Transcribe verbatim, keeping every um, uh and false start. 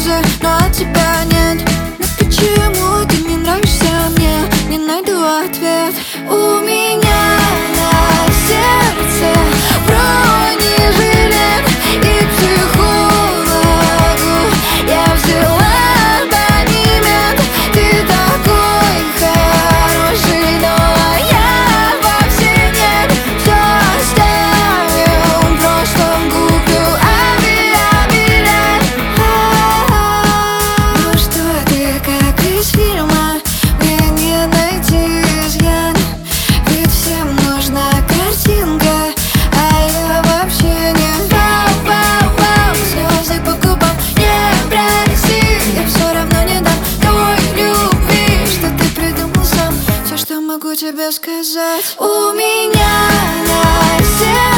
слезы, но от тебя нет. Но почему ты не нравишься мне? Не найду ответ. У меня на сердце бронежилет, и психологу я взяла абонемент. Ты такой хороший, но я вовсе нет. Все оставим, просто куплю авиабилет. Ну что ты, как из фильма, мне не найти изъян. Ведь всем нужна картинка, а я вообще не. Вау-вау-вау, слезы по губам не проси. Я все равно не дам той любви, что ты придумал сам. Все, что могу тебе сказать, у меня на сердце